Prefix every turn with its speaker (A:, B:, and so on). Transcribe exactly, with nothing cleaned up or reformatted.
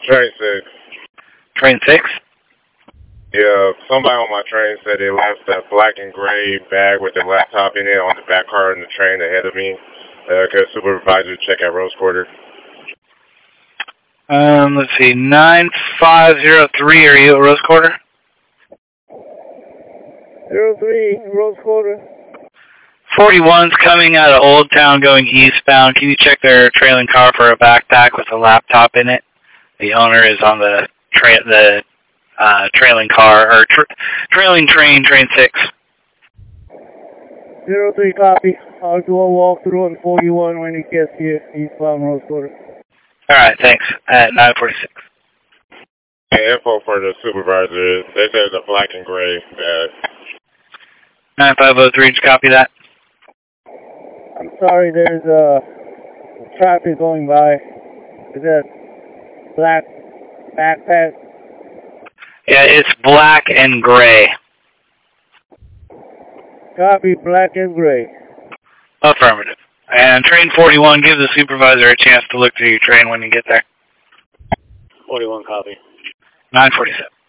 A: Train six.
B: Train six?
A: Yeah, somebody on my train said they left a black and gray bag with their laptop in it on the back car in the train ahead of me. Uh, could a supervisor check at Rose Quarter?
B: Um, let's see, nine five zero three, are you at Rose Quarter?
C: Zero three, Rose Quarter.
B: forty-one's coming out of Old Town going eastbound. Can you check their trailing car for a backpack with a laptop in it? The owner is on the tra- the uh, trailing car, or tra- trailing train, train six.
C: Zero three, copy. I'll do a walkthrough on forty-one when he gets here, eastbound Rose Quarter.
B: Alright, thanks. At nine forty-six.
A: Hey, info for the supervisor. They said it's a black and gray bag.
B: nine five zero three, just copy that.
C: I'm sorry, there's uh, traffic going by. Is that black backpack?
B: Yeah, it's black and gray.
C: Copy, black and gray.
B: Affirmative. And train forty-one, give the supervisor a chance to look through your train when you get there.
C: forty-one, copy.
B: nine forty-seven.